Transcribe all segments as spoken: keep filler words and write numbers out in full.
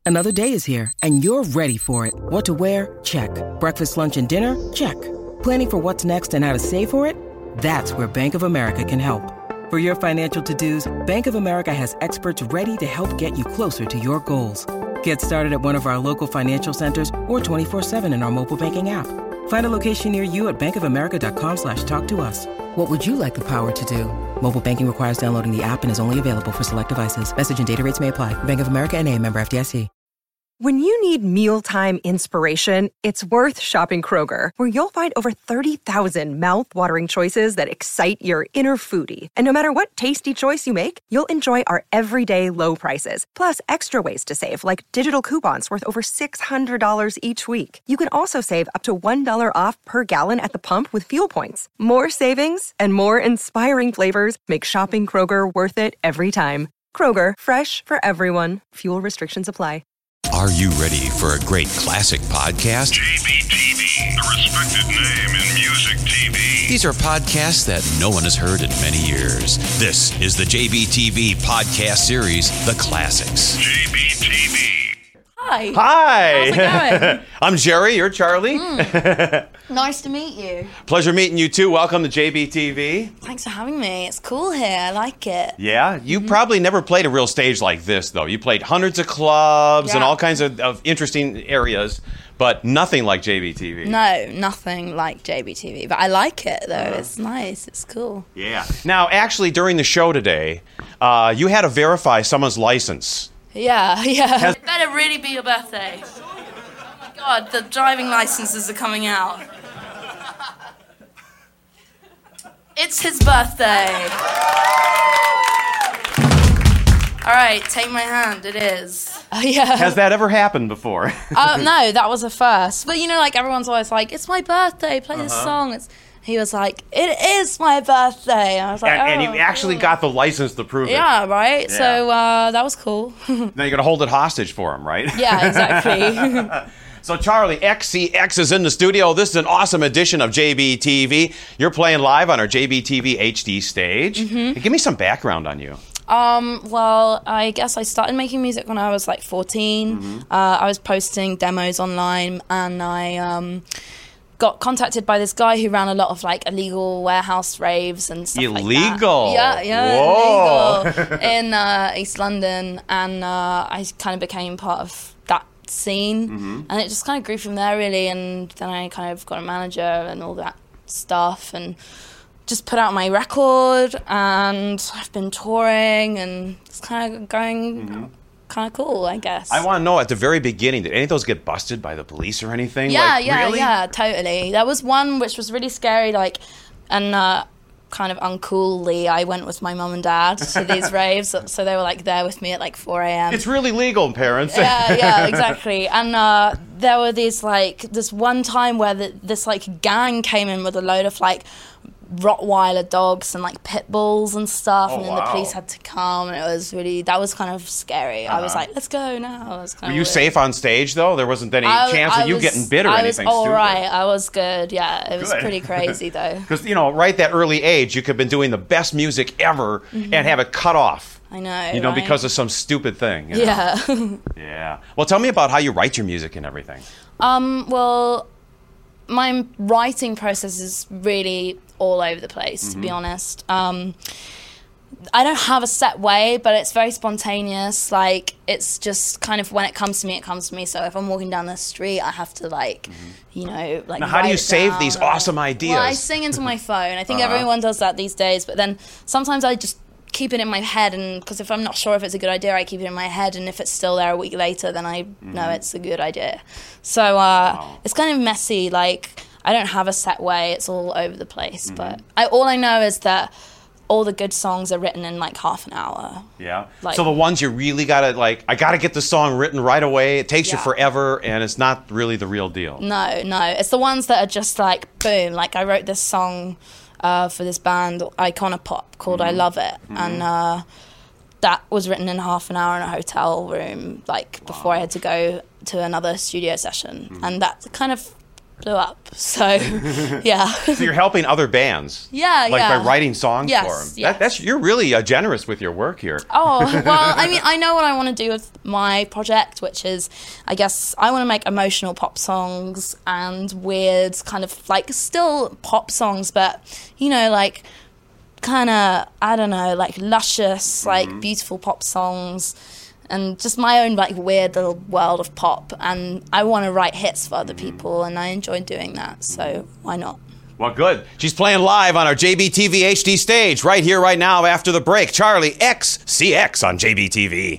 Another day is here, and you're ready for it. What to wear? Check. Breakfast, lunch, and dinner? Check. Planning for what's next and how to save for it? That's where Bank of America can help. For your financial to-dos, Bank of America has experts ready to help get you closer to your goals. Get started at one of our local financial centers or twenty-four seven in our mobile banking app. Find a location near you at bankofamerica.com slash talk to us. What would you like the power to do? Mobile banking requires downloading the app and is only available for select devices. Message and data rates may apply. Bank of America N A, member F D I C. When you need mealtime inspiration, it's worth shopping Kroger, where you'll find over thirty thousand mouth-watering choices that excite your inner foodie. And no matter what tasty choice you make, you'll enjoy our everyday low prices, plus extra ways to save, like digital coupons worth over six hundred dollars each week. You can also save up to one dollar off per gallon at the pump with fuel points. More savings and more inspiring flavors make shopping Kroger worth it every time. Kroger, fresh for everyone. Fuel restrictions apply. Are you ready for a great classic podcast? J B T V, the respected name in music T V. These are podcasts that no one has heard in many years. This is the J B T V podcast series, The Classics. J B T V. Hi. Hi. How's it going? I'm Jerry. You're Charlie. Mm. Nice to meet you. Pleasure meeting you too. Welcome to J B T V. Thanks for having me. It's cool here. I like it. Yeah. You mm-hmm. probably never played a real stage like this, though. You played hundreds of clubs yeah. and all kinds of, of interesting areas, but nothing like J B T V. No, nothing like J B T V. But I like it, though. Uh-huh. It's nice. It's cool. Yeah. Now, actually, during the show today, uh, you had to verify someone's license. Yeah, yeah. Has- it better really be your birthday. Oh my God, the driving licenses are coming out. It's his birthday. All right, take my hand. It is. Oh, yeah. Has that ever happened before? uh, no, that was a first. But you know, like everyone's always like, "It's my birthday. Play uh-huh. this song." It's. He was like, "It is my birthday." I was like, and, oh, and he actually cool. got the license to prove it. Yeah, right? Yeah. So uh, that was cool. Now you're going to hold it hostage for him, right? Yeah, exactly. So Charlie, X C X is in the studio. This is an awesome edition of J B T V. You're playing live on our J B T V H D stage. Mm-hmm. Give me some background on you. Um, well, I guess I started making music when I was like fourteen. Mm-hmm. Uh, I was posting demos online, and I... Um, got contacted by this guy who ran a lot of like illegal warehouse raves and stuff illegal. like that. Yeah, yeah, Whoa. illegal in uh, East London, and uh, I kind of became part of that scene, mm-hmm. and it just kind of grew from there really. And then I kind of got a manager and all that stuff, and just put out my record, and I've been touring, and it's kind of going. Mm-hmm. Kind of cool, I guess. I want to know at the very beginning, did any of those get busted by the police or anything? Yeah, like, yeah, really? yeah, totally. There was one which was really scary, like, and uh, kind of uncoolly, I went with my mum and dad to these raves, so they were like there with me at like four a.m. It's really legal, parents. Yeah, yeah, exactly. And uh, there were these like this one time where the, this like gang came in with a load of like Rottweiler dogs and like pit bulls and stuff, oh, and then wow. the police had to come, and it was really that was kind of scary. Uh-huh. I was like, let's go now. It was kind Were of you weird. Safe on stage though? There wasn't any I, chance I of you was, getting bit or I anything was all stupid? right. I was good. Yeah, it was good. pretty crazy though. Because you know, right that early age, you could have been doing the best music ever mm-hmm. and have it cut off. I know. You know, right? because of some stupid thing. You know? Yeah. Yeah. Well, tell me about how you write your music and everything. Um. Well, my writing process is really all over the place, mm-hmm. to be honest. Um, I don't have a set way, but it's very spontaneous. Like, it's just kind of when it comes to me, it comes to me. So if I'm walking down the street, I have to, like, mm-hmm. you know, like. Now, how do you save down these or, awesome ideas? Well, I sing into my phone. I think uh-huh. everyone does that these days. But then sometimes I just keep it in my head, and because if I'm not sure if it's a good idea, I keep it in my head, and if it's still there a week later, then I mm-hmm. know it's a good idea. So uh, wow. it's kind of messy. Like, I don't have a set way. It's all over the place. Mm-hmm. But I, all I know is that all the good songs are written in like half an hour. Yeah. Like, so the ones you really gotta like, I gotta get the song written right away. It takes yeah. you forever, and it's not really the real deal. No, no. It's the ones that are just like boom. Like I wrote this song uh, for this band, Iconopop, called mm-hmm. "I Love It," mm-hmm. and uh, that was written in half an hour in a hotel room, like wow. before I had to go to another studio session, mm-hmm. and that kind of blew up. So, yeah. So you're helping other bands. Yeah, like yeah. by writing songs Yes, for them. yes. That, that's you're really uh, generous with your work here. Oh, well, I mean, I know what I want to do with my project, which is, I guess, I want to make emotional pop songs and weird kind of, like, still pop songs, but, you know, like, kind of, I don't know, like, luscious, like, mm-hmm. beautiful pop songs. And just my own, like, weird little world of pop. And I want to write hits for other people, and I enjoy doing that, so why not? Well, good. She's playing live on our J B T V H D stage right here, right now, after the break. Charlie X C X on J B T V.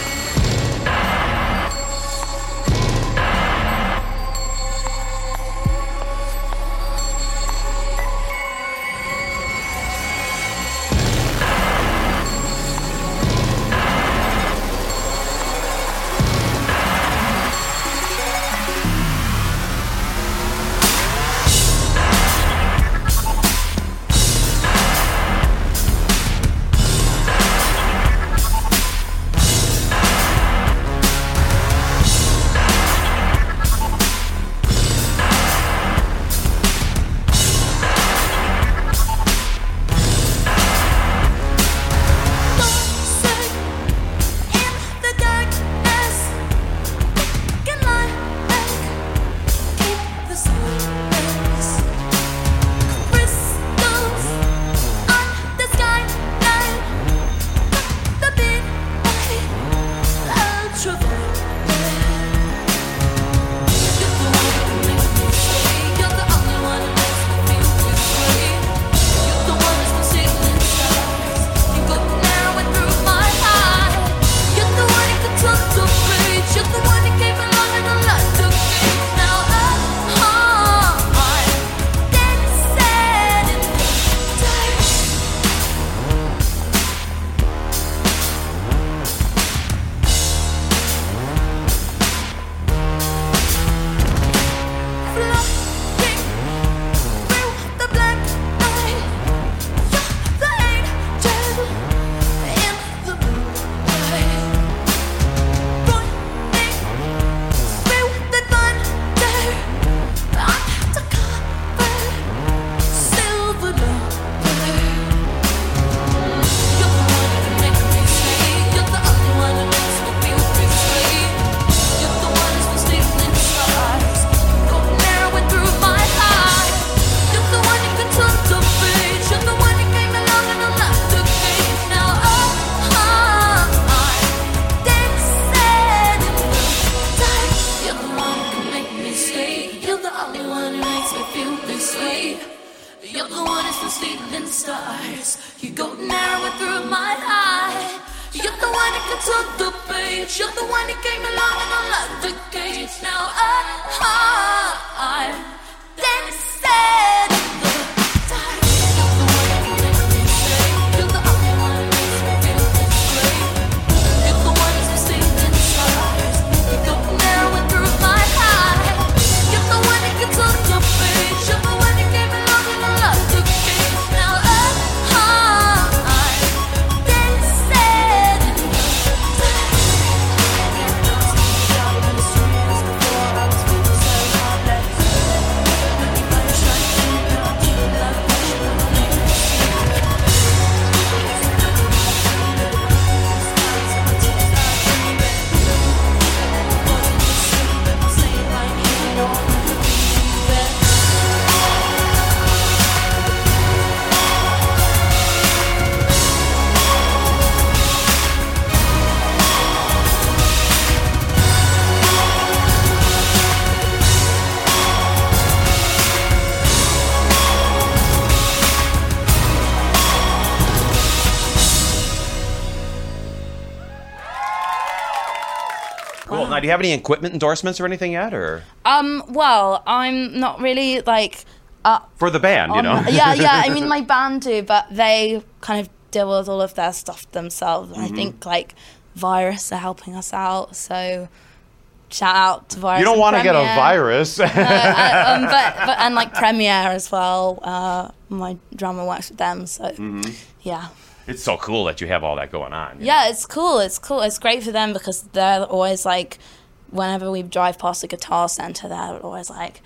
Cool. Now, do you have any equipment endorsements or anything yet, or? Um. Well, I'm not really like. Uh, For the band, you know. um, yeah, yeah. I mean, my band do, but they kind of deal with all of their stuff themselves. And mm-hmm. I think like Virus are helping us out, so shout out to Virus. You don't want to get a virus. no, I, um, but but and like Premiere as well. Uh, my drummer works with them, so mm-hmm. yeah. It's so cool that you have all that going on. Yeah, know? it's cool. It's cool. It's great for them because they're always like, whenever we drive past the Guitar Center, they're always like,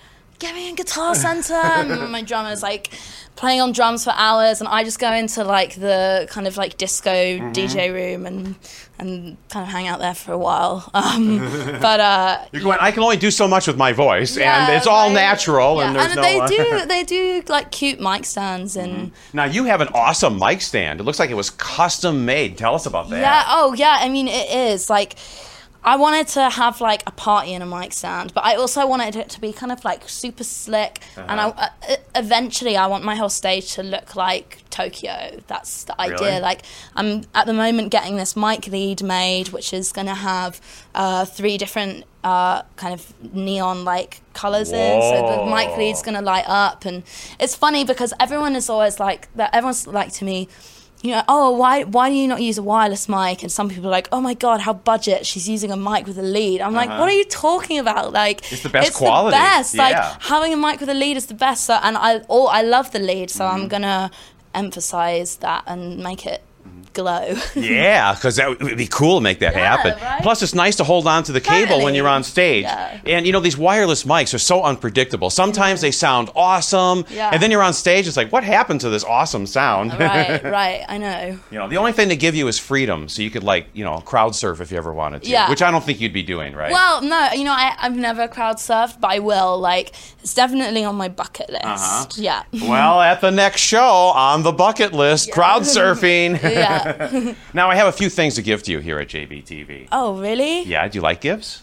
get me in Guitar Center. And my drummer's like playing on drums for hours, and I just go into like the kind of like disco mm-hmm. D J room and and kind of hang out there for a while. Um, but uh, you're going, I can only do so much with my voice, yeah, and it's all right. natural, yeah. and there's and no. they Uh, do they do like cute mic stands and. Mm-hmm. Now you have an awesome mic stand. It looks like it was custom made. Tell us about that. Yeah. Oh yeah. I mean, it is like. I wanted to have like a party and a mic stand, but I also wanted it to be kind of like super slick. Uh-huh. And I, uh, eventually, I want my whole stage to look like Tokyo. That's the idea. Really? Like, I'm at the moment getting this mic lead made, which is going to have uh, three different uh, kind of neon like colors in. So the mic lead's going to light up, and it's funny because everyone is always like that. Everyone's like to me. You know, oh, why why do you not use a wireless mic? And some people are like, oh my God, how budget? She's using a mic with a lead. I'm like, uh-huh. what are you talking about? Like, it's the best it's quality. the best. Yeah. Like having a mic with a lead is the best. So, and I, oh, I love the lead, so mm-hmm. I'm gonna emphasize that and make it glow. Yeah, because that would be cool to make that yeah, happen. Right? Plus, it's nice to hold on to the cable totally. when you're on stage. Yeah. And, you know, these wireless mics are so unpredictable. Sometimes mm-hmm. they sound awesome, yeah. and then you're on stage, it's like, what happened to this awesome sound? Right, right, I know. You know, the only thing they give you is freedom, so you could, like, you know, crowd surf if you ever wanted to, yeah. which I don't think you'd be doing, right? Well, no, you know, I, I've never crowd surfed, but I will. Like, it's definitely on my bucket list. Uh-huh. Yeah. Well, at the next show on the bucket list, yeah. crowd surfing. Yeah. Now, I have a few things to give to you here at J B T V. Oh, really? Yeah, do you like gifts?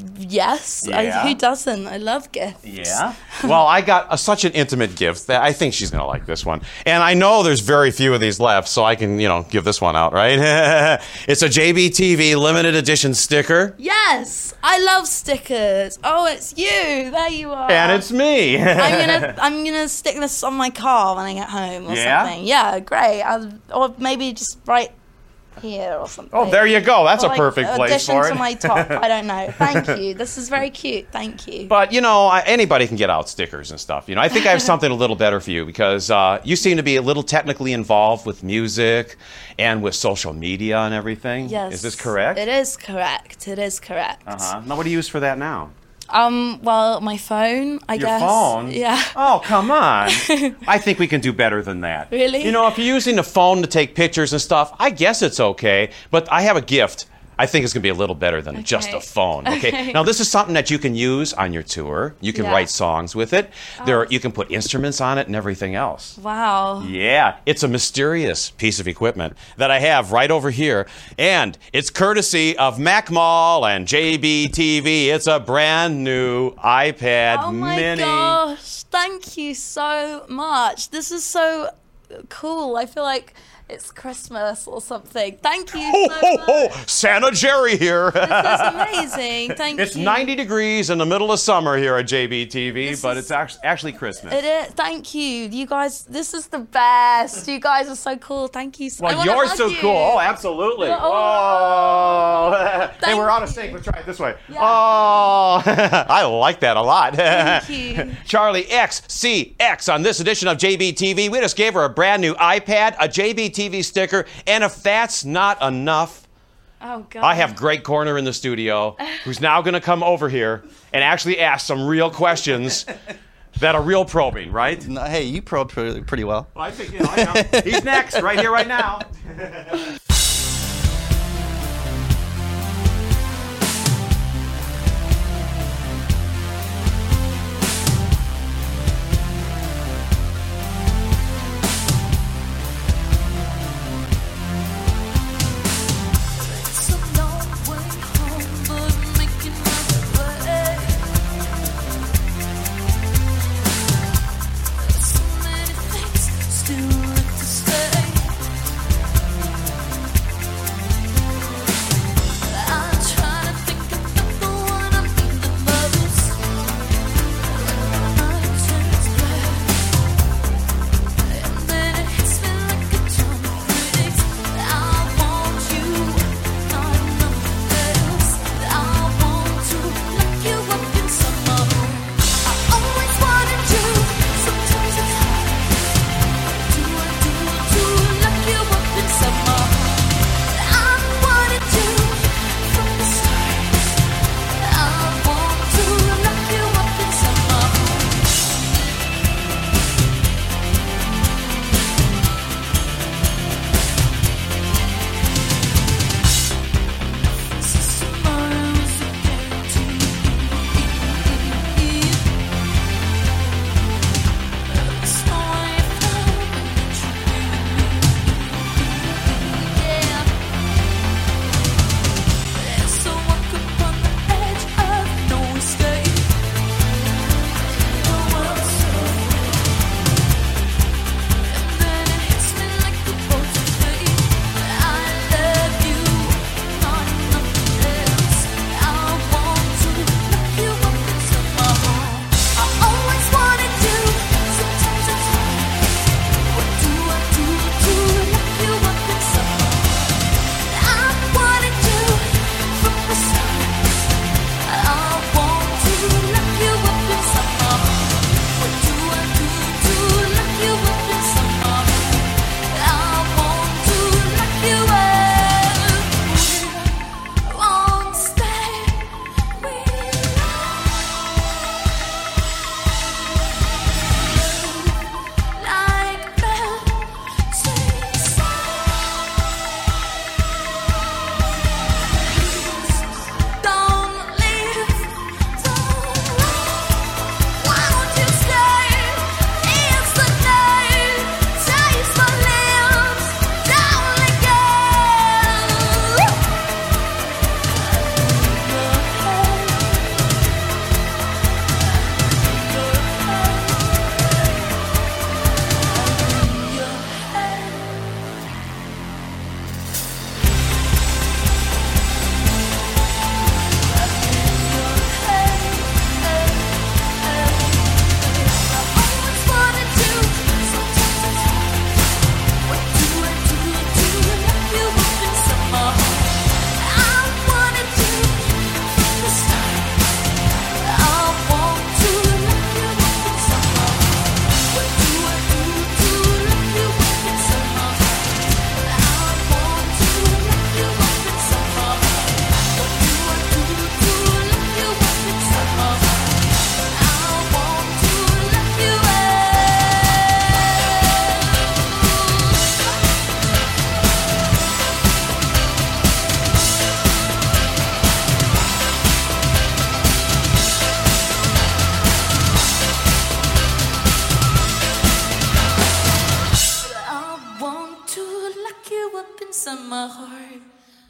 Yes. Yeah. I, who doesn't? I love gifts. Yeah? Well, I got a, such an intimate gift that I think she's going to like this one. And I know there's very few of these left, so I can, you know, give this one out, right? It's a J B T V limited edition sticker. Yes! I love stickers. Oh, it's you. There you are. And it's me. I'm gonna, I'm gonna stick this on my car when I get home or yeah? something. Yeah, great. I'll, or maybe just right here or something. Oh, there you go. That's or a like perfect place for it. Addition to my top. I don't know. Thank you. This is very cute. Thank you. But, you know, I, anybody can get out stickers and stuff. You know, I think I have something a little better for you because uh, you seem to be a little technically involved with music and with social media and everything. Yes. Is this correct? It is correct. It is correct. Uh-huh. Now, what do you use for that now? Um, well, my phone, I Your guess. Your phone? Yeah. Oh, come on. I think we can do better than that. Really? You know, if you're using the phone to take pictures and stuff, I guess it's okay. But I have a gift. I think it's going to be a little better than okay. just a phone. Okay? okay. Now, this is something that you can use on your tour. You can yeah. write songs with it. Oh. There, you can put instruments on it and everything else. Wow. Yeah, it's a mysterious piece of equipment that I have right over here. And it's courtesy of Mac Mall and J B T V. It's a brand new iPad oh my mini. gosh. Thank you so much. This is so cool. I feel like it's Christmas or something. Thank you Ho, so ho, much. ho! Santa Jerry here. This is amazing. Thank It's you. ninety degrees in the middle of summer here at J B T V, This but is- it's actually, actually Christmas. It is. Thank you. You guys, this is the best. You guys are so cool. Thank you so much. Well, you're so cool. Oh, absolutely. Oh. Oh. Hey, Thank we're out of you. sync. Let's try it this way. Yeah. Oh. I like that a lot. Thank you. Charlie X C X on this edition of J B T V. We just gave her a brand new iPad, a J B T V sticker, and if that's not enough, Oh, God. I have Greg Corner in the studio, who's now going to come over here and actually ask some real questions that are real probing, right? No, hey, you probed pretty, pretty well. Well, I think, you know, I know. He's next, right here, right now. my heart.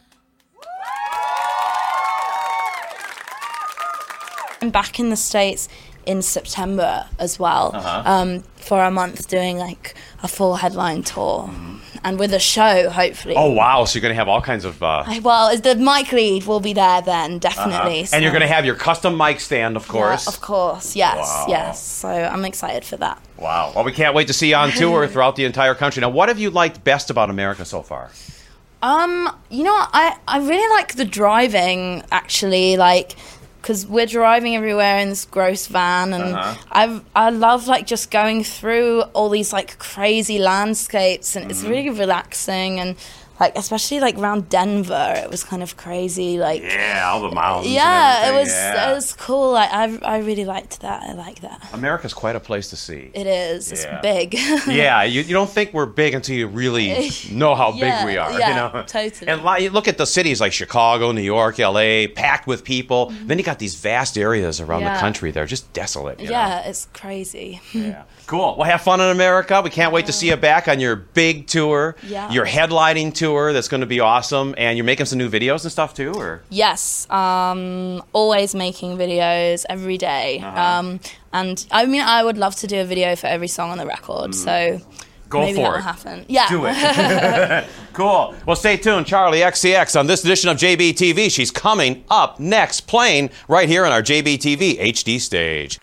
I'm back in the States in September as well, Uh-huh. um, for a month doing like a full headline tour. And with a show, hopefully. Oh, wow. So you're going to have all kinds of... Uh, I- Well, the mic lead will be there then, definitely. uh-huh. And you're so- going to have your custom mic stand, of course. Yeah, of course, yes, Wow. yes. So I'm excited for that. Wow. Well, we can't wait to see you on tour throughout the entire country. Now, what have you liked best about America so far? Um, you know what? I, I really like the driving, actually, like... Because we're driving everywhere in this gross van, and Uh-huh. I I love like just going through all these like crazy landscapes, and it's really relaxing, and like especially like around Denver, it was kind of crazy, like Yeah, all the mountains. yeah, and it was everything. Yeah. it was cool. Like I I really liked that. I like that. America's quite a place to see. It is. It's Yeah. big. Yeah, you, you don't think we're big until you really know how big Yeah, we are. yeah, you know? totally. And li- you look at the cities like Chicago, New York, L A, packed with people. Then you got these vast areas around the Yeah. country that are just desolate. You Yeah, it's crazy. Know? Yeah. Cool. Well, have fun in America. We can't wait to see you back on your big tour, Yeah. your headlining tour. That's going to be awesome. And you're making some new videos and stuff too, or? Yes, um, always making videos every day. Uh-huh. Um, and I mean, I would love to do a video for every song on the record. So Go maybe for that will it. happen. Yeah. Do it. Cool. Well, stay tuned. Charlie X C X on this edition of J B T V. She's coming up next, playing right here on our J B T V H D stage.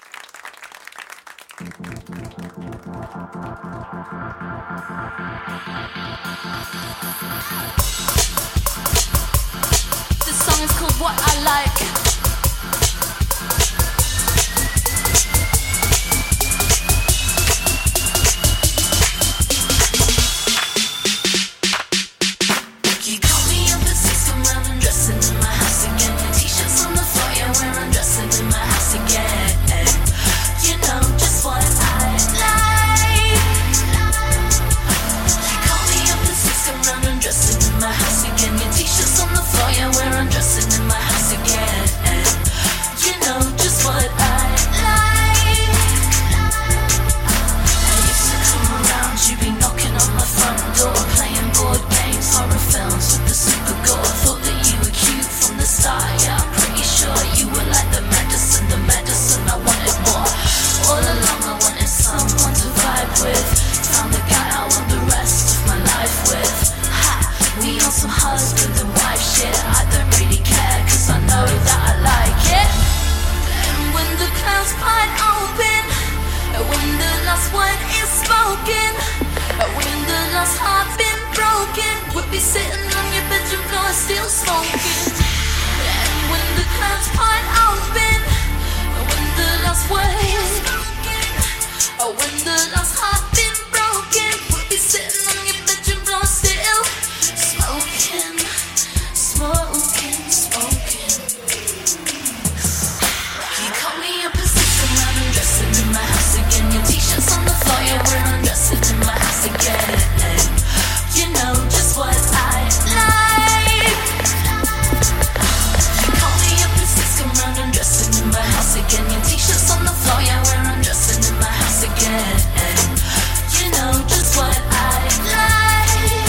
This song is called What I Like. You call me up at six, come round and dressing in my house again. Your t-shirts on the floor, yeah, we're undressing in my house again. You know just what I like. You call me up at six, come round and dressing in my house again. Your t-shirts on the floor, yeah, we're undressing in my house again. You know just what I like. I used to come around, you be knocking on my front door, playing board games, horror films with the super gore. Thought that you were cute from the start, yeah, I'm pretty sure you were like the medicine, the medicine I wanted more. All along I wanted someone to vibe with. Found the guy I want the rest of my life with. Ha! We on some husband and wife shit. I don't really care, cause I know that I like it. And when the clouds part open, when the last word is spoken, when the last heart been broken, we'll be sitting on your bedroom floor still smoking. And when the clouds part open, when the last word is spoken, when the last heart been broken, we'll be sitting on your bedroom floor still smoking, smoking, smoking. You call me up at six, I'm round and dressing in my house again. Your t-shirts on the floor, yeah, we're undressing in my house again. You know just what I like. You call me up at six, I'm round and dressing in my house again. Your t-shirts on the floor, yeah, we're undressing in my house again. You know just what I like.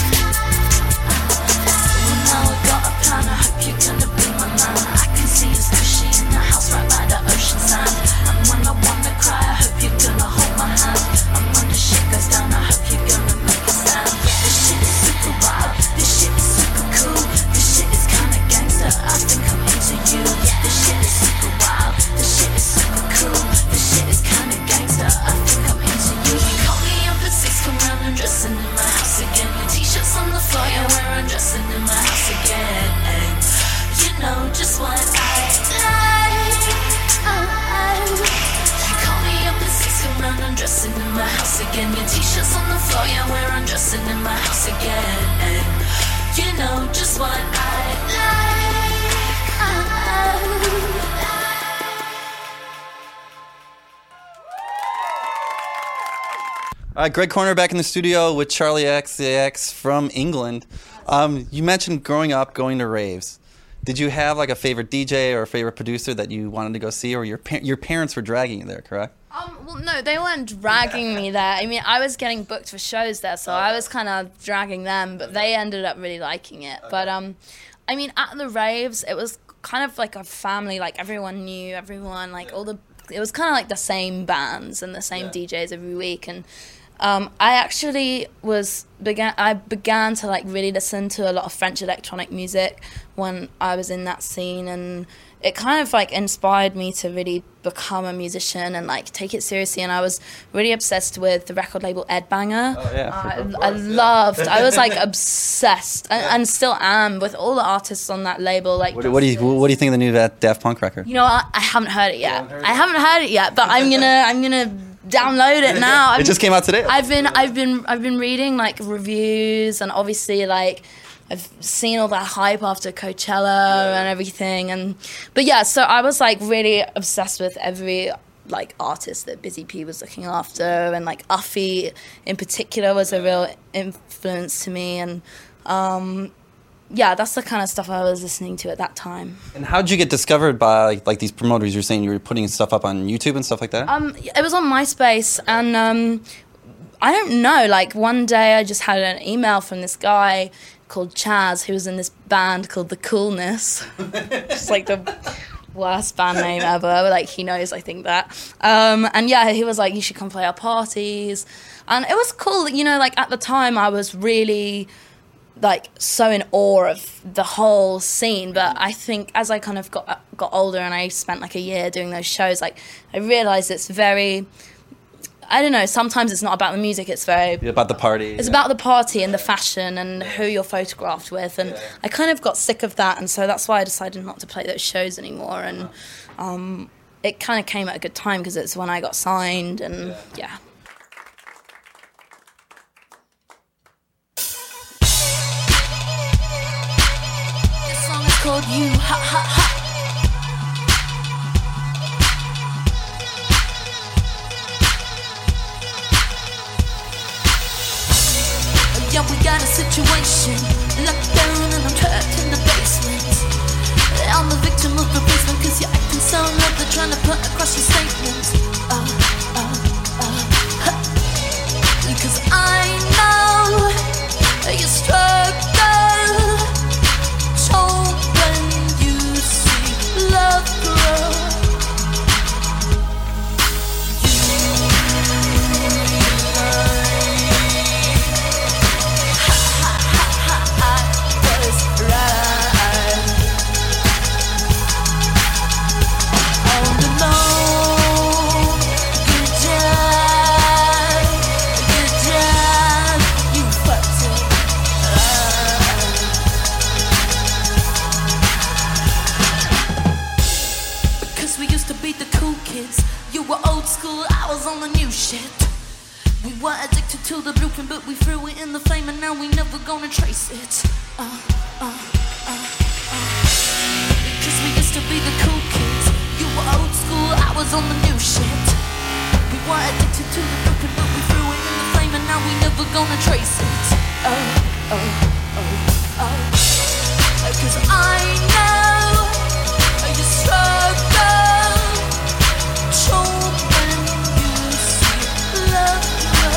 Well, now I got a plan, I hope you're gonna be my man. I can see us cushy in the house right by the ocean sand. And when I wanna cry, I hope you're gonna hold my hand. And when the shit goes down, I hope you're gonna make a stand. This shit is super wild, this shit is super cool, this shit is kinda gangster, I think I'm into you. This shit is super wild, this shit is super cool, this shit is kinda gangster, I think I'm into you. You call me up at six, come round and dressing in my house again. Your t-shirts on the floor, yeah, we're undressing in my house again. You know just what I like. You call me up at six, come round and dressing in my house again. Your t-shirts on the floor, yeah, we're undressing in my house again. You know just what I like. All right, Greg Corner back in the studio with Charlie X C X from England. Um, you mentioned growing up, going to raves. Did you have like a favorite D J or a favorite producer that you wanted to go see, or your pa- your parents were dragging you there, correct? Um, well, no, they weren't dragging me there. I mean, I was getting booked for shows there, so I was kind of dragging them, but they ended up really liking it. But, um, I mean, at the raves, it was kind of like a family, like everyone knew everyone, like all the, it was kind of like the same bands and the same D Js every week, and um, I actually was, began, I began to like really listen to a lot of French electronic music when I was in that scene, and it kind of like inspired me to really become a musician and like take it seriously. And I was really obsessed with the record label Ed Banger. Oh, yeah. I, Of I course, yeah. loved, I was like obsessed and, and still am with all the artists on that label. Like, What, what do you What do you think of the new Daft Daft Punk record? you know, I, I haven't heard it yet. I haven't heard it yet, but I'm gonna, I'm gonna download it now. I'm, It just came out today. I've been, I've been, I've been reading like reviews, and obviously like I've seen all that hype after Coachella and everything, and but yeah, so I was like really obsessed with every like artist that Busy P was looking after, and like Uffy in particular was a real influence to me, and um, yeah, that's the kind of stuff I was listening to at that time. And how did you get discovered by like, like these promoters? You're saying you were putting stuff up on YouTube and stuff like that. Um, it was on MySpace, and um, I don't know. Like one day, I just had an email from this guy called Chaz, who was in this band called The Coolness. Just like the worst band name ever. But, like he knows, I think that. Um, and yeah, he was like, "You should come play our parties," and it was cool. You know, like at the time, I was really like so in awe of the whole scene, but I think as I kind of got got older and I spent like a year doing those shows, like I realized it's very, I don't know, sometimes it's not about the music, it's very About the party. it's yeah. about the party and the fashion and who you're photographed with, and I kind of got sick of that, and so that's why I decided not to play those shows anymore. And um, it kind of came at a good time because it's when I got signed, and yeah. Called You, ha ha ha. Yeah, we got a situation, locked down and I'm trapped in the basement. I'm the victim of replacement, cause you're acting so like they're trying to put across your statement. Uh, uh, uh, huh. Cause I know you struggle. So love grow. Ha ha ha ha, I was right. On the low, good job, good job, you fucked it up. Cause we used to be the cool kids. You were old school, I was on the new shit. We were addicted to the blueprint, but we threw it in the flame, and now we never gonna trace it. Uh, uh, uh, uh. Cause we used to be the cool kids. You were old school, I was on the new shit. We were addicted to the blueprint, but we threw it in the flame, and now we never gonna trace it. Oh, oh, oh, oh. Cause I know you struggle. So when you see love,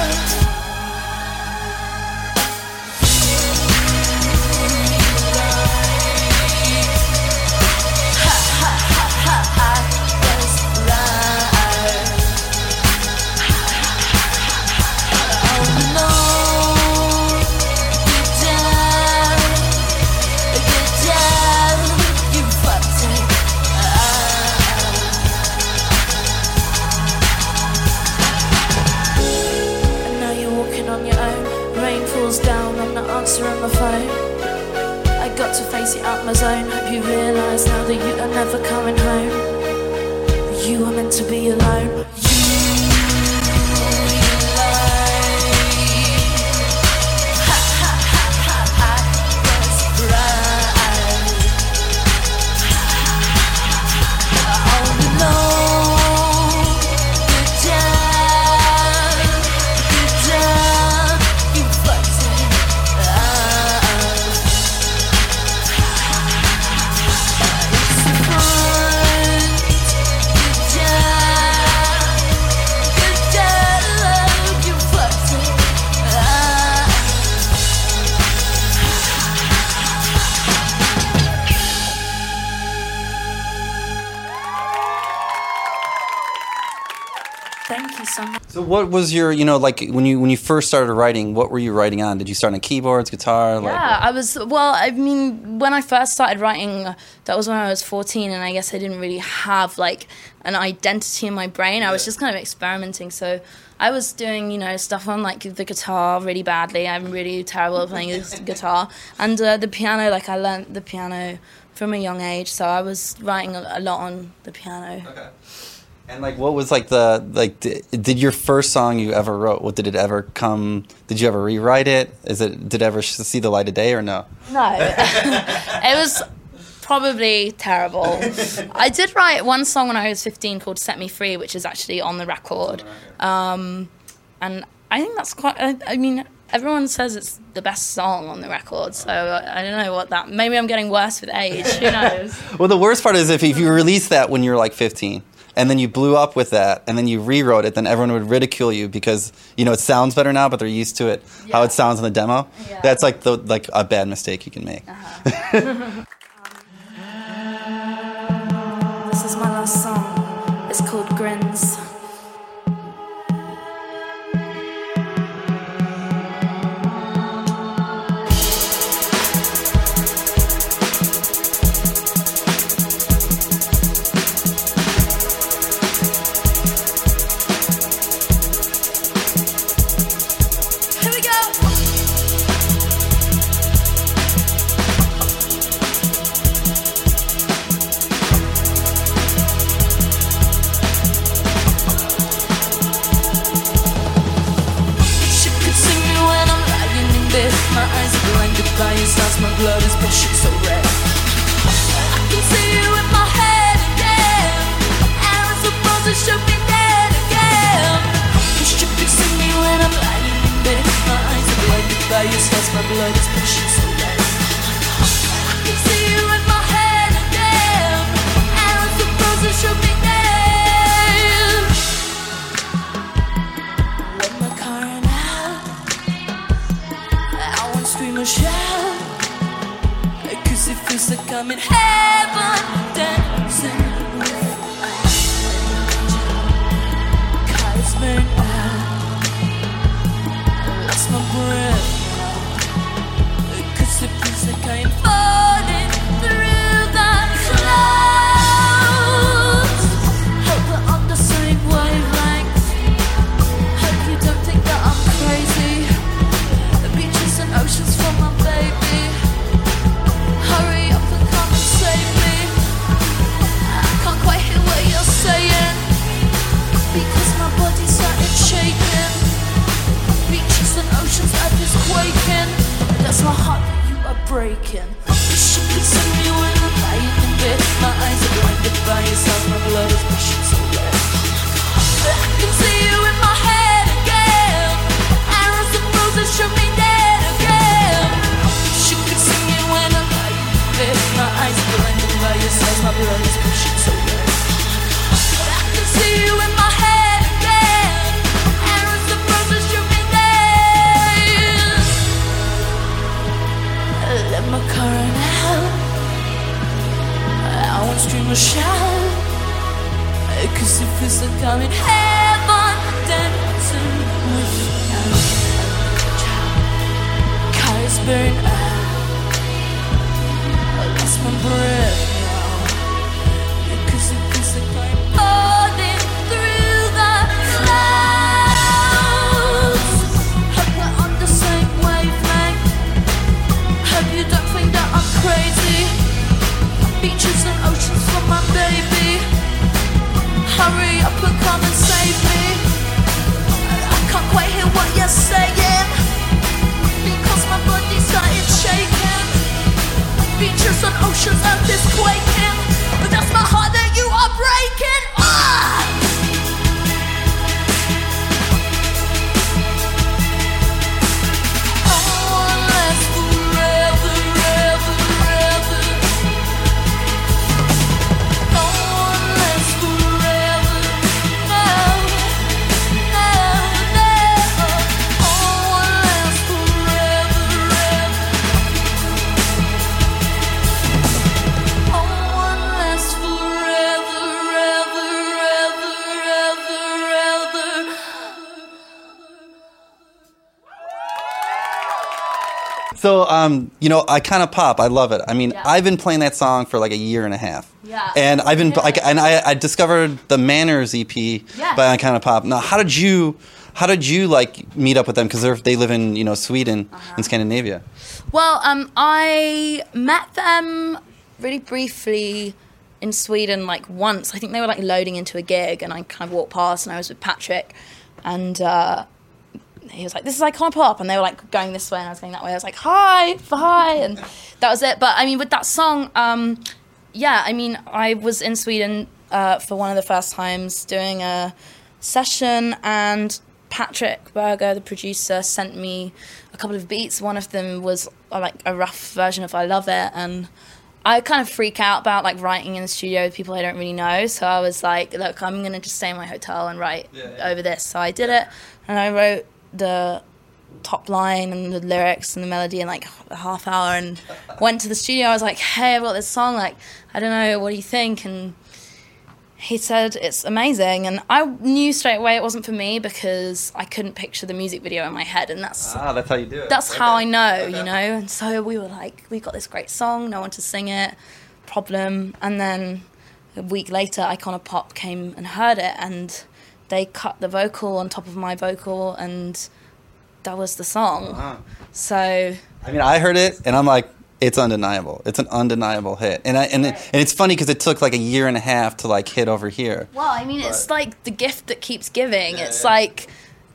ha ha ha ha, I was right. Oh no, good job, good job, you fucked it up. And now you're walking on your own. Rain falls down, I'm not answering my phone. I got to face it out my zone. Hope you realise now that you are never coming home. You are meant to be alone. Thank you so much. So what was your, you know, like when you when you first started writing, what were you writing on? Did you start on keyboards, guitar? Like, Yeah, I was, well, I mean, when I first started writing, that was when I was fourteen, and I guess I didn't really have, like, an identity in my brain. I was just kind of experimenting, so I was doing, you know, stuff on, like, the guitar really badly. I'm really terrible at playing the guitar. And uh, the piano, like, I learned the piano from a young age, so I was writing a, a lot on the piano. Okay. And like, what was like the like? Did, did your first song you ever wrote? What did it ever come? Did you ever rewrite it? Is it did it ever see the light of day or no? No, it was probably terrible. I did write one song when I was fifteen called "Set Me Free," which is actually on the record, um, and I think that's quite. I, I mean, everyone says it's the best song on the record, so I don't know what that. Maybe I'm getting worse with age. Who knows? Well, the worst part is if, if you released that when you were like fifteen. And then you blew up with that, and then you rewrote it, then everyone would ridicule you because, you know, it sounds better now, but they're used to it, yeah. how it sounds in the demo. Yeah. That's like the like a bad mistake you can make. Uh-huh. um, this is my last song. It's called Grins. My blood is pushing so red. I can see you in my head again, and I suppose it should be dead again. Wish you could see me when I'm lying in bed. My eyes are blinded by your stars. My blood is pushing so red. I can see you in my head again, and I suppose it should be dead. Let my car run out, I won't scream or shout. It feels like I'm in heaven, dancing with cars burn out. I lost my breath, 'cause it feels like I'm falling through the clouds. Hope we're on the same wavelength. Hope you don't think that I'm crazy. The beaches and oceans for my baby. Hurry up and come and save me. I can't quite hear what you're saying, because my body started shaking. Beaches and oceans, earth is quaking. That's my heart that you are breaking. Wish you could see me when I'm lying in bed. My eyes are blinded by your stars. My blood is pushing so red. I can see you in my head again, and I suppose it should be dead again. Wish you could see me when I'm my eyes are blinded by your stars. My blood is pushing so red. I can see you in my head again, and I suppose it should be dead. Let my car run out, I won't scream or shout, 'cause it feels like I'm in heaven, dancing with cars burn out. Lost my breath now, because it feels like I'm falling through the clouds. Hope we're on the same wavelength. Hope you don't think that I'm crazy. Beaches and oceans for my baby. Hurry up and come and save me. I can't quite hear what you're saying, because my body started shaking. Beaches and oceans, earth is quaking. But that's my heart that you are breaking. Ah! Oh, So, um, you know, I Kind of Pop. I love it. I mean, Yeah. I've been playing that song for like a year and a half. Yeah. And I've been Yeah. like, and I, I discovered the Manners E P Yeah. by I Kind of Pop. Now, how did you, how did you like meet up with them? Because they live in, you know, Sweden Uh-huh. and Scandinavia. Well, um, I met them really briefly in Sweden, like once. I think they were like loading into a gig, and I kind of walked past, and I was with Patrick, and uh, he was like, "This is I Can't Pop," and they were like going this way, and I was going that way. I was like, "Hi, hi," and that was it. But I mean, with that song, um, yeah, I mean, I was in Sweden uh, for one of the first times doing a session, and Patrick Berger, the producer, sent me a couple of beats. One of them was uh, like a rough version of I Love It, and I kind of freak out about like writing in the studio with people I don't really know. So I was like, look, I'm going to just stay in my hotel and write Yeah, yeah. over this. So I did it, and I wrote the top line and the lyrics and the melody in like a half hour, and went to the studio. I was like, hey, I've got this song, like, I don't know, what do you think? And he said it's amazing, and I knew straight away it wasn't for me because I couldn't picture the music video in my head, and that's Ah, that's how you do it. that's how I know, you know. And so we were like, we got this great song, no one to sing it, problem. And then a week later, Icona Pop came and heard it, and they cut the vocal on top of my vocal, and that was the song. Uh-huh. So I mean, I heard it, and I'm like, it's undeniable. It's an undeniable hit, and I and it, and it's funny because it took like a year and a half to like hit over here. well, I mean, it's like the gift that keeps giving. It's like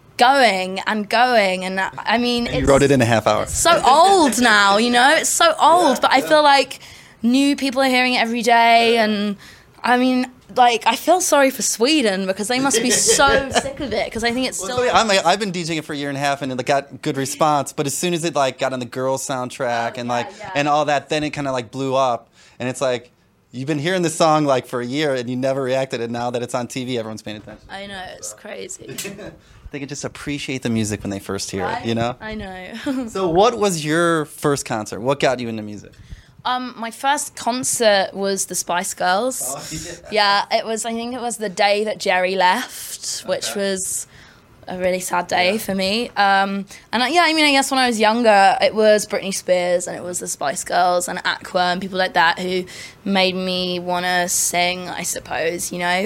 going and going, and I mean, And it's you wrote it in a half hour. so old now, you know. It's so old, but I feel like new people are hearing it every day, and I mean, like, I feel sorry for Sweden because they must be so sick of it, because I think it's still. Well, I'm like, I've been DJing it for a year and a half, and it got good response. But as soon as it like got on the Girls soundtrack Oh, and yeah, like yeah. and all that, then it kind of like blew up. And it's like you've been hearing this song like for a year, and you never reacted. And now that it's on T V, everyone's paying attention. I know, it's crazy. They can just appreciate the music when they first hear Right? it, you know. I know. So, what was your first concert? What got you into music? Um, my first concert was the Spice Girls. Oh, Yeah, it was. I think it was the day that Jerry left, which was a really sad day for me. Um, and I, yeah, I mean, I guess when I was younger, it was Britney Spears and it was the Spice Girls and Aqua and people like that who made me want to sing, I suppose, you know.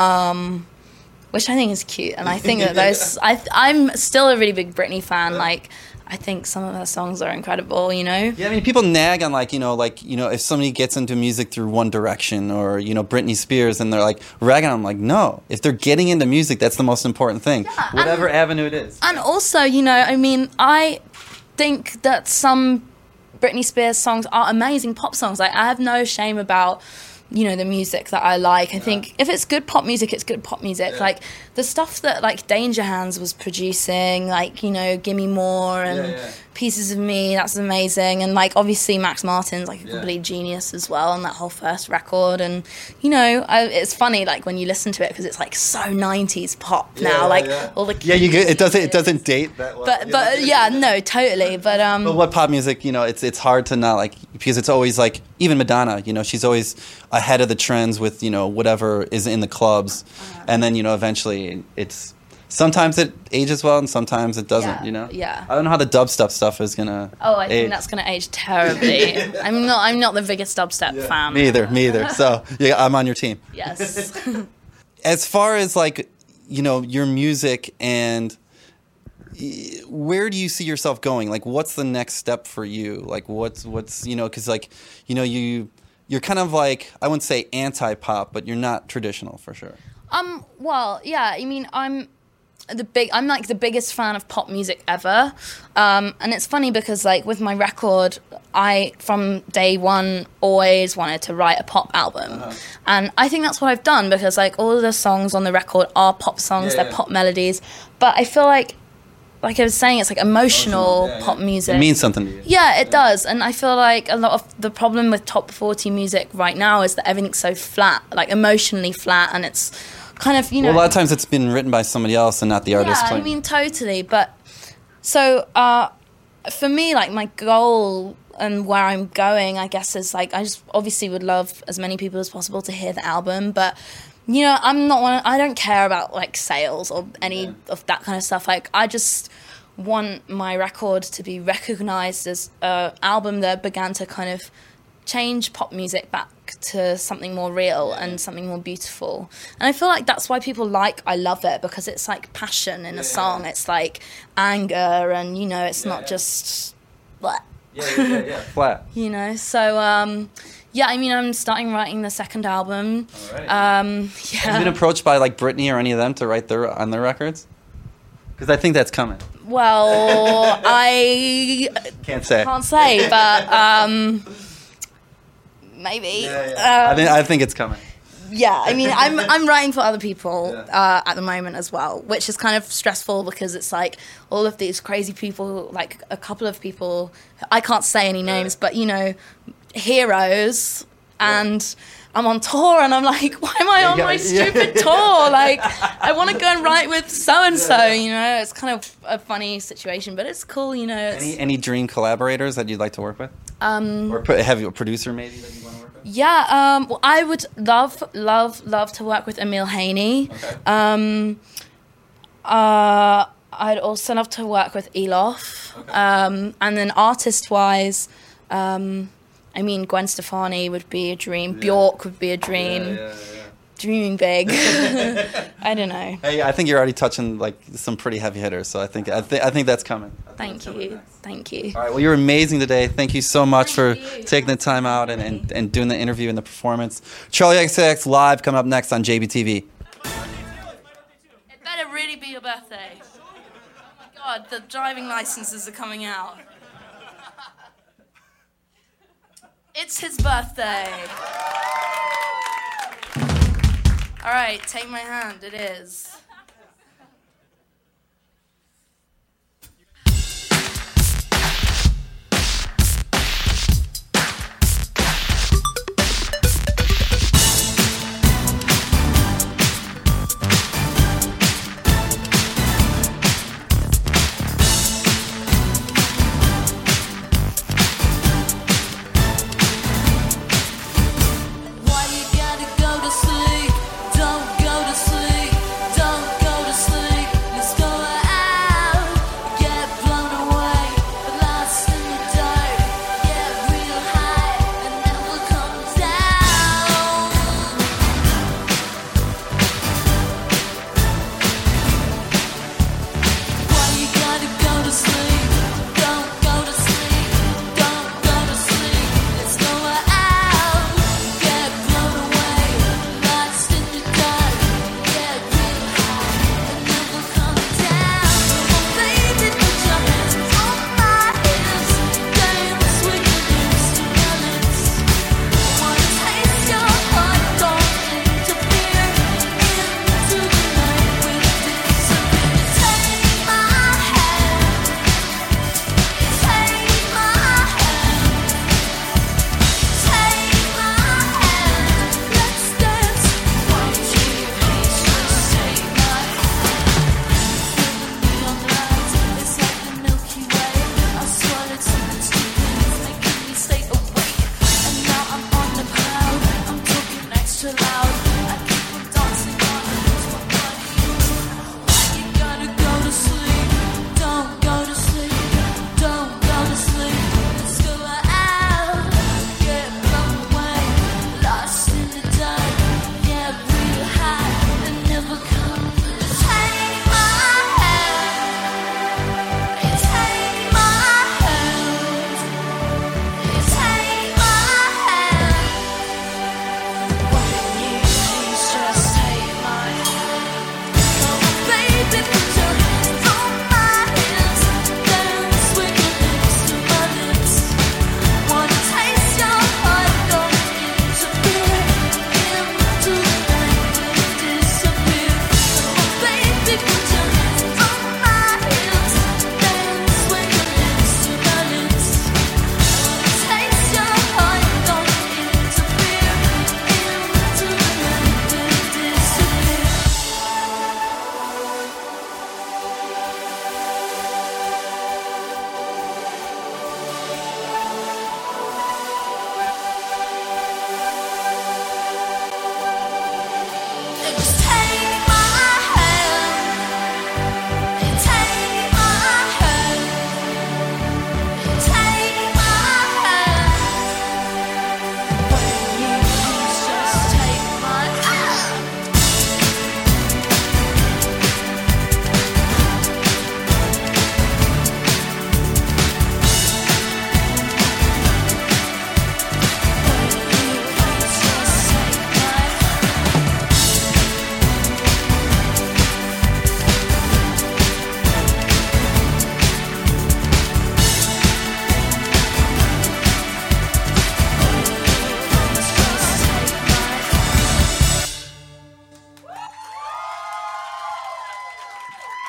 Um, which I think is cute, and I think that those. I, I'm still a really big Britney fan. Like, I think some of her songs are incredible, you know. Yeah, I mean, people nag on like you know, like you know, if somebody gets into music through One Direction or you know Britney Spears, and they're like ragging on them, like no, if they're getting into music, that's the most important thing, Yeah, whatever and- avenue it is. And also, you know, I mean, I think that some Britney Spears songs are amazing pop songs. Like, I have no shame about, you know, the music that I like. I think if it's good pop music, it's good pop music. Like, the stuff that, like, Danger Hands was producing, like, you know, Gimme More and Yeah, yeah. Pieces of Me, that's amazing. And, like, obviously Max Martin's, like, a Yeah. complete genius as well on that whole first record. And, you know, I, it's funny, like, when you listen to it, because it's, like, so nineties pop now. yeah, like, yeah. all the Yeah, you get, it doesn't it kids. doesn't date that well. But, but yeah, no, totally. But, um... But what pop music, you know, it's it's hard to not like because it's always like even Madonna, you know, she's always ahead of the trends with you know whatever is in the clubs, and then you know eventually it's sometimes it ages well and sometimes it doesn't, Yeah, you know. yeah. I don't know how the dubstep stuff is gonna. Oh, I age. think that's going to age terribly. I'm not. I'm not the biggest dubstep fan. Me either, me either. So yeah, I'm on your team. Yes. As far as like you know your music and y- where do you see yourself going? Like, what's the next step for you? Like, what's what's you know because like you know you you're kind of like I wouldn't say anti-pop, but you're not traditional for sure. Um. Well, yeah. I mean, I'm the big. I'm like the biggest fan of pop music ever. Um. And it's funny because like with my record, I from day one always wanted to write a pop album, and I think that's what I've done because like all of the songs on the record are pop songs. Yeah, they're yeah. pop melodies, but I feel like. Like I was saying, it's like emotional yeah, yeah. pop music. It means something to you. Yeah, it does. And I feel like a lot of the problem with top forty music right now is that everything's so flat, like emotionally flat, and it's kind of, you know... Well, a lot of times it's been written by somebody else and not the artist. Yeah, I playing. mean, totally. But so uh, for me, like my goal and where I'm going, I guess, is like I just obviously would love as many people as possible to hear the album, but you know, I'm not one. I don't care about like sales or any Yeah. of that kind of stuff. Like, I just want my record to be recognized as an album that began to kind of change pop music back to something more real and something more beautiful. And I feel like that's why people like I Love It, because it's like passion in a song. It's like anger, and you know, it's not just what. Yeah, yeah, yeah, yeah. Flat. You know, so um, yeah. I mean, I'm starting writing the second album. Alrighty. Um, yeah. Have you been approached by like Britney or any of them to write their on their records? Because I think that's coming. Well, I can't say. Can't say, but um, maybe. Yeah, yeah. Um, I think I think it's coming. Yeah, I mean, I'm I'm writing for other people uh, at the moment as well, which is kind of stressful because it's like all of these crazy people, like a couple of people, I can't say any names, but you know, heroes, and I'm on tour, and I'm like, why am I on my stupid tour? Like, I want to go and write with so and so, you know. It's kind of a funny situation, but it's cool, you know. It's, Any any dream collaborators that you'd like to work with? Um, or put, have you a producer maybe that you want to work with? Yeah, um, well, I would love, love, love to work with Emile Haney. Okay. Um, uh, I'd also love to work with Elof. Okay. Um, and then artist-wise, um, I mean, Gwen Stefani would be a dream. Yeah. Bjork would be a dream. Yeah, yeah, yeah. Dreaming big. I don't know. Hey, I think you're already touching like some pretty heavy hitters, so I think I, th- I think that's coming. I Thank think you. next. Thank you. All right, well, you're amazing today. Thank you so much Thank for you. taking the time out and, and, and doing the interview and the performance. Charlie X C X live coming up next on J B T V. It better really be your birthday. Oh my God, the driving licenses are coming out. It's his birthday. All right, take my hand. It is. Why you gotta go to sleep? Don't go to sleep. Don't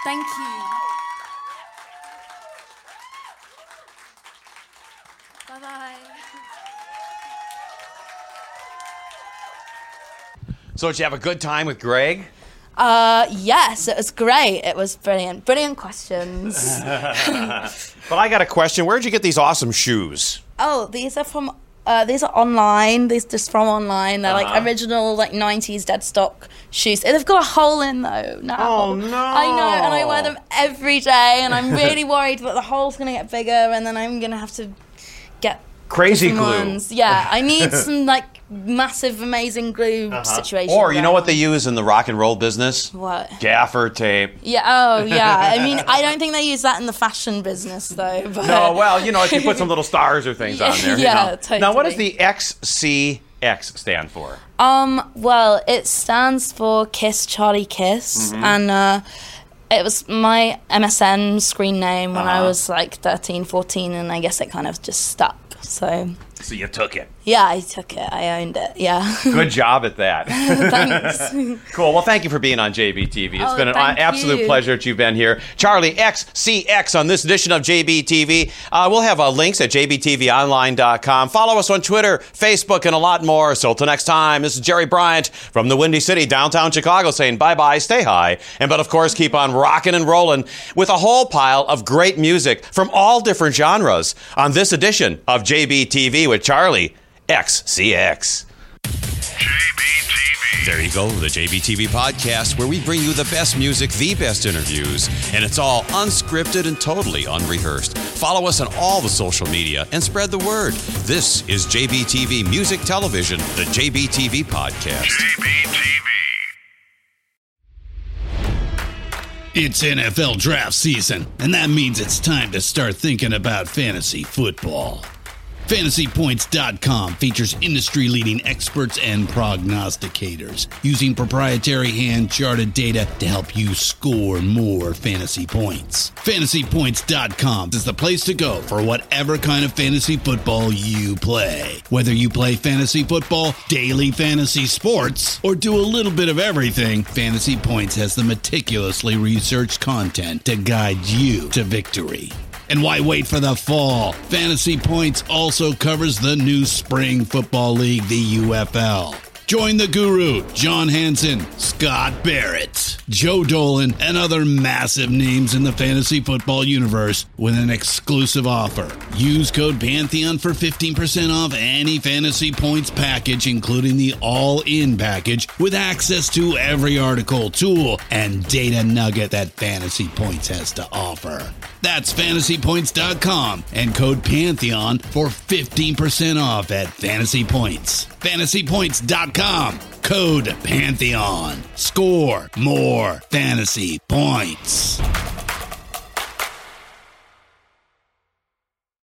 Thank you. Bye-bye. So did you have a good time with Greg? Uh, yes, it was great. It was brilliant. Brilliant questions. But I got a question. Where'd you get these awesome shoes? Oh, these are from, uh, these are online. These just from online. They're Uh-huh. like original, like nineties dead stock shoes. They've got a hole in though now. Oh, no. I know, and I wear them every day, and I'm really worried that the hole's going to get bigger, and then I'm going to have to get Crazy different glue. ones. Yeah, I need some like massive, amazing glue situation. Or you know what they use in the rock and roll business? What? Gaffer tape. Yeah, oh, yeah. I mean, I don't think they use that in the fashion business, though. But No, well, you know, if you put some little stars or things on there. Yeah, you know. totally. Now, what does the X C X stand for? Um, well, it stands for Kiss Charlie Kiss, Mm-hmm. and uh, it was my M S N screen name when I Uh-huh. was like thirteen, fourteen, and I guess it kind of just stuck. So, So you took it. yeah, I took it. I owned it. Yeah. Good job at that. Thanks. Cool. Well, thank you for being on J B T V. It's Oh, been an thank absolute you. pleasure that you've been here. Charlie X C X on this edition of J B T V. Uh, we'll have uh, links at j b t v online dot com. Follow us on Twitter, Facebook, and a lot more. So till next time, this is Jerry Bryant from the Windy City, downtown Chicago, saying bye-bye, stay high, and but of course, keep on rocking and rolling with a whole pile of great music from all different genres on this edition of J B T V with Charlie X C X. J B T V. There you go, the J B T V podcast, where we bring you the best music, the best interviews, and it's all unscripted and totally unrehearsed. Follow us on all the social media and spread the word. This is J B T V Music Television, the J B T V podcast. J B T V. It's N F L draft season, and that means it's time to start thinking about fantasy football. Fantasy Points dot com features industry-leading experts and prognosticators using proprietary hand-charted data to help you score more fantasy points. Fantasy Points dot com is the place to go for whatever kind of fantasy football you play. Whether you play fantasy football, daily fantasy sports, or do a little bit of everything, Fantasy Points has the meticulously researched content to guide you to victory. And why wait for the fall? Fantasy Points also covers the new spring football league, the U F L. Join the guru, John Hansen, Scott Barrett, Joe Dolan, and other massive names in the fantasy football universe with an exclusive offer. Use code Pantheon for fifteen percent off any Fantasy Points package, including the all-in package, with access to every article, tool, and data nugget that Fantasy Points has to offer. That's Fantasy Points dot com and code Pantheon for fifteen percent off at Fantasy Points. Fantasy Points dot com, code Pantheon. Score more fantasy points.